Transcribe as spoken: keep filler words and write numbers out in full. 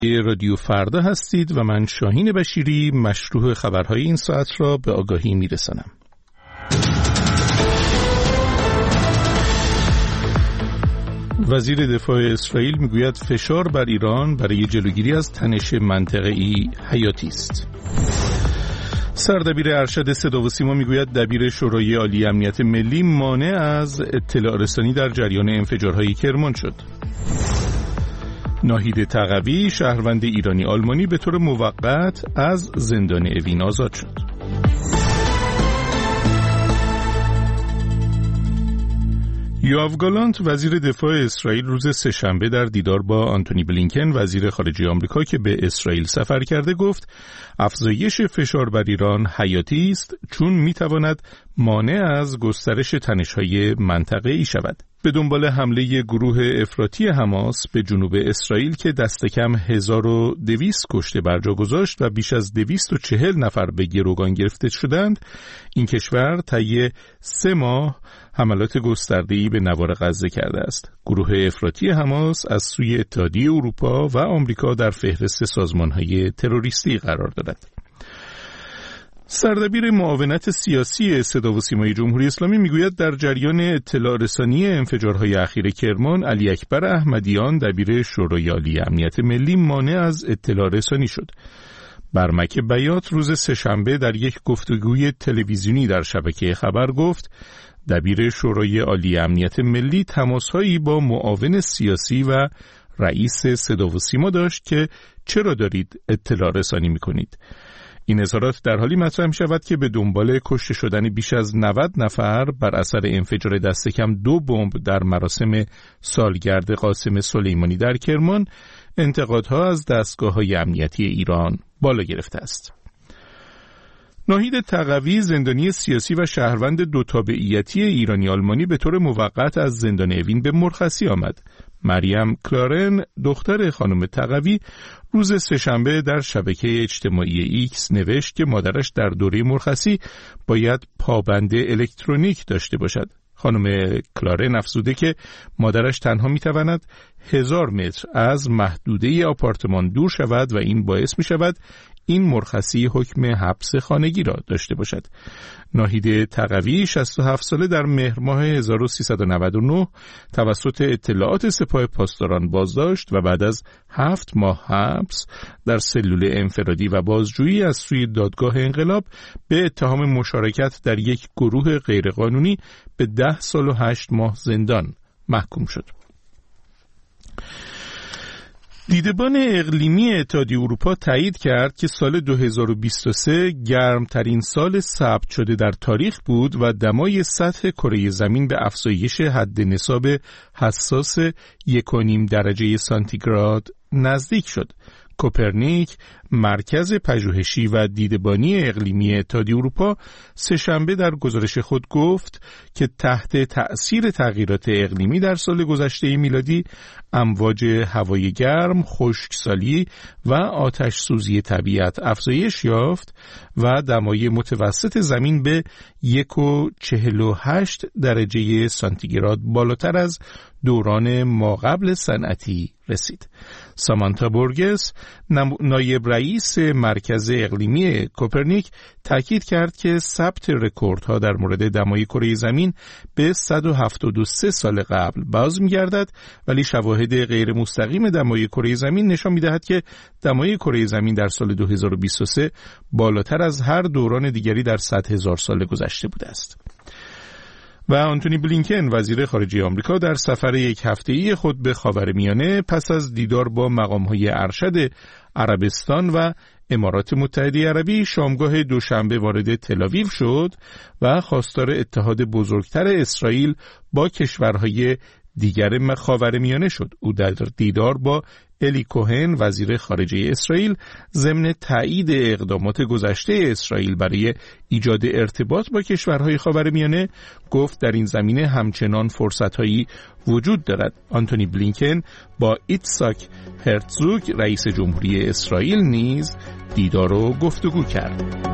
رادیو فردا هستید و من شاهین بشیری مشروح خبرهای این ساعت را به آگاهی میرسانم. وزیر دفاع اسرائیل میگوید فشار بر ایران برای جلوگیری از تنش منطقه‌ای حیاتی است. سردبیر ارشد صدا و سیما میگوید دبیر شورای عالی امنیت ملی مانع از اطلاع رسانی در جریان انفجارهای کرمان شد. ناهید تقوی شهروند ایرانی آلمانی به طور موقت از زندان اوین آزاد شد. یوآف گالانت وزیر دفاع اسرائیل روز سه‌شنبه در دیدار با آنتونی بلینکن وزیر خارجه آمریکا که به اسرائیل سفر کرده گفت افزایش فشار بر ایران حیاتی است چون میتواند مانع از گسترش تنش‌های منطقه‌ای شود. به دنبال حمله گروه افراطی حماس به جنوب اسرائیل که دست کم هزار و دویست کشته بر جا گذاشت و بیش از دویست و چهل نفر به گروگان گرفته شدند، این کشور طی سه ماه حملات گسترده‌ای به نوار غزه کرده است. گروه افراطی حماس از سوی اتحادیه اروپا و آمریکا در فهرست سازمان‌های تروریستی قرار دارد. سردبیر معاونت سیاسی صدا و سیمای جمهوری اسلامی میگوید در جریان اطلاع رسانی انفجارهای اخیر کرمان علی اکبر احمدیان دبیر شورای عالی امنیت ملی مانع از اطلاع رسانی شد. برمک بیات روز سه‌شنبه در یک گفتگوی تلویزیونی در شبکه خبر گفت دبیر شورای عالی امنیت ملی تماسهایی با معاون سیاسی و رئیس صدا و سیما داشت که چرا دارید اطلاع رسانی میکنید. این اظهارات در حالی مطرح می شود که به دنبال کشته شدن بیش از نود نفر بر اثر انفجار دست کم دو بمب در مراسم سالگرد قاسم سلیمانی در کرمان، انتقادها از دستگاه‌های امنیتی ایران بالا گرفته است. ناهید تقوی زندانی سیاسی و شهروند دو تابعیتی ایرانی آلمانی به طور موقت از زندان اوین به مرخصی آمد. مریم کلارن دختر خانم تقوی روز سه‌شنبه در شبکه اجتماعی ایکس نوشت که مادرش در دوره مرخصی باید پابند الکترونیک داشته باشد. خانم کلارن افزوده که مادرش تنها میتواند هزار متر از محدوده آپارتمان دور شود و این باعث می شود این مرخصی حکم حبس خانگی را داشته باشد. ناهید تقوی شصت و هفت ساله در مهر ماه هزار و سیصد و نود و نه توسط اطلاعات سپاه پاسداران بازداشت و بعد از هفت ماه حبس در سلول انفرادی و بازجویی از سوی دادگاه انقلاب به اتهام مشارکت در یک گروه غیرقانونی به ده سال و هشت ماه زندان محکوم شد. دیدبان اقلیمی اتحادیه اروپا تایید کرد که سال دو هزار و بیست و سه گرمترین سال ثبت شده در تاریخ بود و دمای سطح کره زمین به افزایش حد نصاب حساس یک و نیم درجه سانتیگراد نزدیک شد. کوپرنیک، مرکز پژوهشی و دیدبانی اقلیمی اتحادیه اروپا سه‌شنبه در گزارش خود گفت که تحت تأثیر تغییرات اقلیمی در سال گذشته میلادی امواج هوای گرم، خشکسالی و آتش سوزی طبیعت افزایش یافت و دمای متوسط زمین به یک و چهل و هشت درجه سانتیگراد بالاتر از دوران ماقبل صنعتی رسید. سامانتا بورگس نایب رئیس مرکز اقلیمی کوپرنیک تاکید کرد که ثبت رکوردها در مورد دمای کره زمین به صد و هفتاد و سه سال قبل باز می‌گردد، ولی شواهد غیر مستقیم دمای کره زمین نشان می‌دهد که دمای کره زمین در سال دو هزار و بیست و سه بالاتر از هر دوران دیگری در صد هزار سال گذشته بوده است. و آنتونی بلینکن وزیر خارجه آمریکا در سفر یک هفته‌ای خود به خاورمیانه پس از دیدار با مقام‌های ارشد عربستان و امارات متحده عربی شامگاه دوشنبه وارد تل‌آویو شد و خواستار اتحاد بزرگتر اسرائیل با کشورهای دیگر خاورمیانه شد. او در دیدار با الی کوهن وزیر خارجه اسرائیل ضمن تایید اقدامات گذشته اسرائیل برای ایجاد ارتباط با کشورهای خاورمیانه گفت در این زمینه همچنان فرصت‌هایی وجود دارد. آنتونی بلینکن با ایتساک هرتزوگ رئیس جمهوری اسرائیل نیز دیدار و گفتگو کرد.